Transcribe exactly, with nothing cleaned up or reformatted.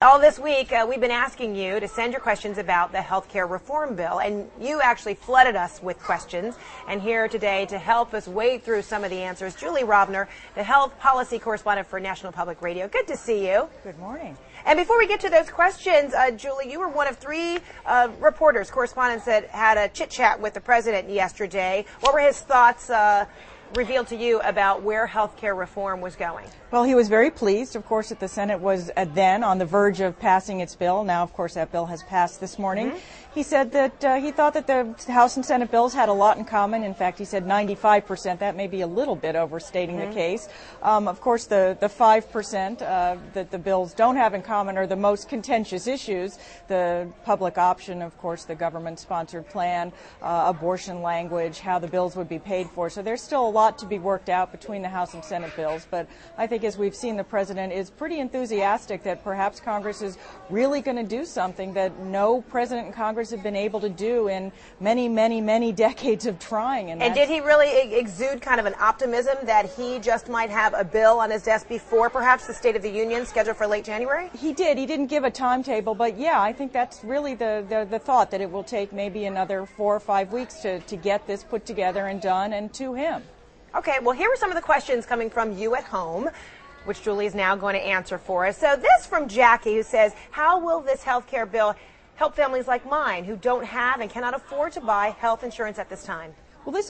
All this week, uh, we've been asking you to send your questions about the health care reform bill, and you actually flooded us with questions. And here today to help us wade through some of the answers, Julie Rovner, the health policy correspondent for National Public Radio. Good to see you. Good morning. And before we get to those questions, uh, Julie, you were one of three uh, reporters, correspondents that had a chit-chat with the president yesterday. What were his thoughts uh, revealed to you about where health care reform was going? Well, he was very pleased, of course, that the Senate was uh, then on the verge of passing its bill. Now, of course, that bill has passed this morning. Mm-hmm. He said that uh, he thought that the House and Senate bills had a lot in common. In fact, he said ninety-five percent. That may be a little bit overstating mm-hmm. the case. Um, of course, the, the five percent uh, that the bills don't have in common are the most contentious issues. The public option, of course, the government-sponsored plan, uh, abortion language, how the bills would be paid for. So there's still a lot to be worked out between the House and Senate bills. But I think as we've seen, the president is pretty enthusiastic that perhaps Congress is really going to do something that no president in Congress have been able to do in many, many, many decades of trying. And, and did he really exude kind of an optimism that he just might have a bill on his desk before perhaps the State of the Union scheduled for late January? He did. He didn't give a timetable, but yeah, I think that's really the, the, the thought, that it will take maybe another four or five weeks to, to get this put together and done, and to him. Okay, well, here are some of the questions coming from you at home, which Julie is now going to answer for us. So this from Jackie, who says, how will this health care bill help families like mine who don't have and cannot afford to buy health insurance at this time? Well, this